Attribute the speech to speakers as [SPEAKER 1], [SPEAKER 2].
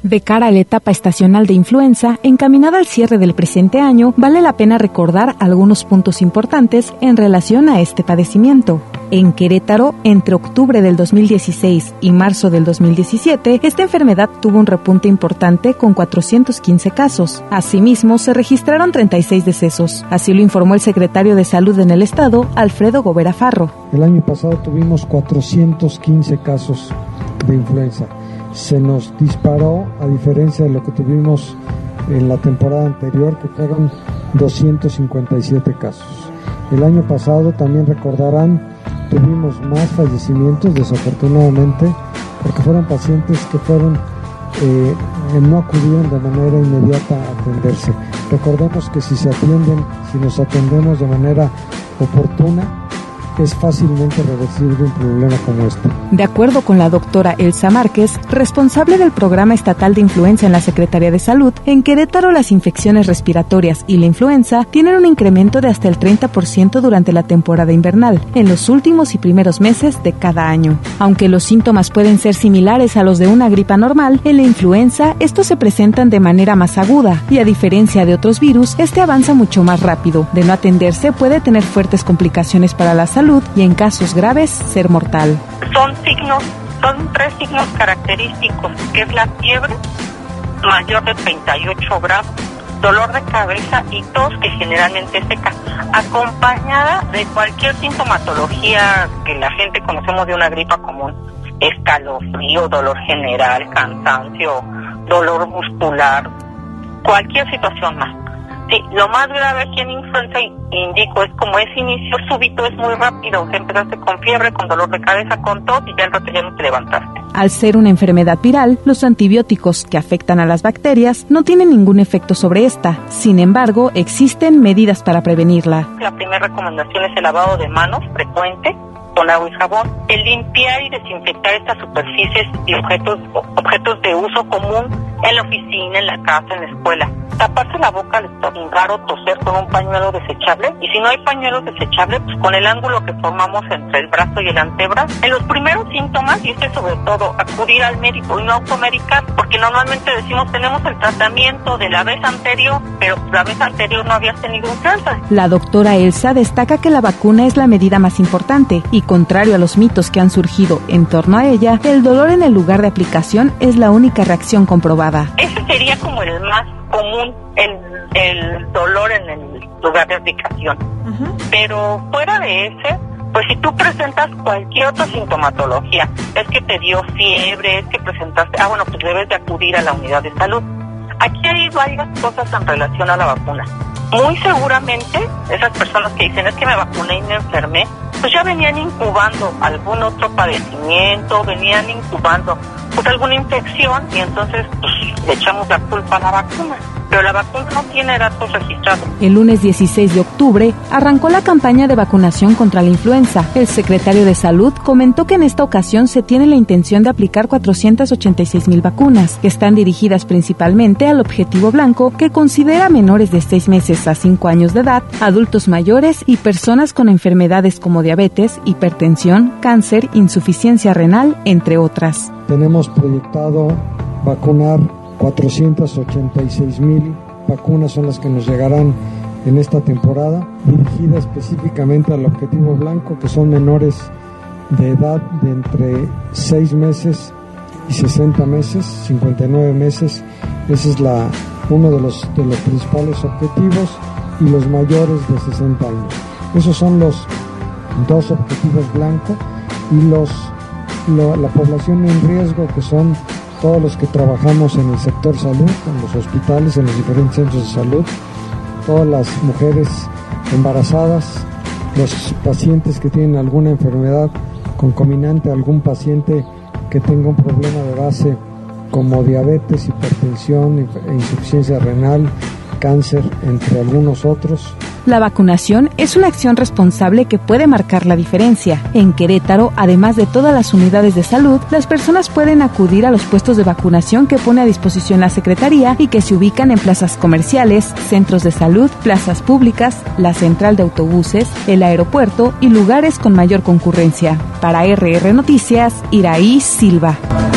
[SPEAKER 1] De cara a la etapa estacional de influenza, encaminada al cierre del presente año, vale la pena recordar algunos puntos importantes en relación a este padecimiento. En Querétaro, entre octubre del 2016 y marzo del 2017, esta enfermedad tuvo un repunte importante con 415 casos. Asimismo, se registraron 36 decesos. Así lo informó el secretario de Salud en el estado, Alfredo Gobera Farro.
[SPEAKER 2] El año pasado tuvimos 415 casos de influenza. Se nos disparó, a diferencia de lo que tuvimos en la temporada anterior, que fueron 257 casos. El año pasado, también recordarán, tuvimos más fallecimientos, desafortunadamente, porque fueron pacientes que no acudieron de manera inmediata a atenderse. Recordemos que si nos atendemos de manera oportuna, es fácilmente reversible un problema como este.
[SPEAKER 1] De acuerdo con la doctora Elsa Márquez, responsable del Programa Estatal de Influenza en la Secretaría de Salud, en Querétaro las infecciones respiratorias y la influenza tienen un incremento de hasta el 30% durante la temporada invernal, en los últimos y primeros meses de cada año. Aunque los síntomas pueden ser similares a los de una gripa normal, en la influenza estos se presentan de manera más aguda y, a diferencia de otros virus, este avanza mucho más rápido. De no atenderse puede tener fuertes complicaciones para la salud y en casos graves ser mortal.
[SPEAKER 3] Son 3 signos característicos, que es la fiebre mayor de 38 grados, dolor de cabeza y tos que generalmente es seca, acompañada de cualquier sintomatología que la gente conocemos de una gripa común: escalofrío, dolor general, cansancio, dolor muscular, cualquier situación más. Sí, lo más grave aquí en influenza, indico, es como ese inicio súbito, es muy rápido. Empezaste con fiebre, con dolor de cabeza, con tos y ya al rato ya no te levantaste.
[SPEAKER 1] Al ser una enfermedad viral, los antibióticos que afectan a las bacterias no tienen ningún efecto sobre esta. Sin embargo, existen medidas para prevenirla.
[SPEAKER 3] La primera recomendación es el lavado de manos frecuente con agua y jabón, el limpiar y desinfectar estas superficies y objetos de uso común en la oficina, en la casa, en la escuela. Taparse la boca al estornudar o toser con un pañuelo desechable, y si no hay pañuelo desechable, pues con el ángulo que formamos entre el brazo y el antebrazo. En los primeros síntomas, y sobre todo, acudir al médico y no automedicar, porque normalmente decimos tenemos el tratamiento de la vez anterior, pero la vez anterior no habías tenido influenza.
[SPEAKER 1] La doctora Elsa destaca que la vacuna es la medida más importante y, contrario a los mitos que han surgido en torno a ella, el dolor en el lugar de aplicación es la única reacción comprobada.
[SPEAKER 3] Ese sería como el más común, el dolor en el lugar de aplicación. Pero fuera de ese, pues si tú presentas cualquier otra sintomatología, es que te dio fiebre, es que presentaste, pues debes de acudir a la unidad de salud. Aquí hay varias cosas en relación a la vacuna. Muy seguramente esas personas que dicen es que me vacuné y me enfermé, pues ya venían incubando algún otro padecimiento, venían incubando pues alguna infección, y entonces pues le echamos la culpa a la vacuna. Pero la vacuna no tiene datos registrados.
[SPEAKER 1] El lunes 16 de octubre arrancó la campaña de vacunación contra la influenza. El secretario de Salud comentó que en esta ocasión se tiene la intención de aplicar 486,000 vacunas, que están dirigidas principalmente al objetivo blanco, que considera menores de 6 meses a 5 años de edad, adultos mayores y personas con enfermedades como diabetes, hipertensión, cáncer, insuficiencia renal, entre otras.
[SPEAKER 2] Tenemos proyectado vacunar 486,000 vacunas, son las que nos llegarán en esta temporada, dirigida específicamente al objetivo blanco, que son menores de edad de entre 6 meses y 60 meses, 59 meses. Ese es uno de los principales objetivos, y los mayores de 60 años. Esos son los 2 objetivos blancos, y la población en riesgo, que son todos los que trabajamos en el sector salud, en los hospitales, en los diferentes centros de salud, todas las mujeres embarazadas, los pacientes que tienen alguna enfermedad concomitante, algún paciente que tenga un problema de base como diabetes, hipertensión, insuficiencia renal, cáncer, entre algunos otros.
[SPEAKER 1] La vacunación es una acción responsable que puede marcar la diferencia. En Querétaro, además de todas las unidades de salud, las personas pueden acudir a los puestos de vacunación que pone a disposición la Secretaría y que se ubican en plazas comerciales, centros de salud, plazas públicas, la central de autobuses, el aeropuerto y lugares con mayor concurrencia. Para RR Noticias, Iraí Silva.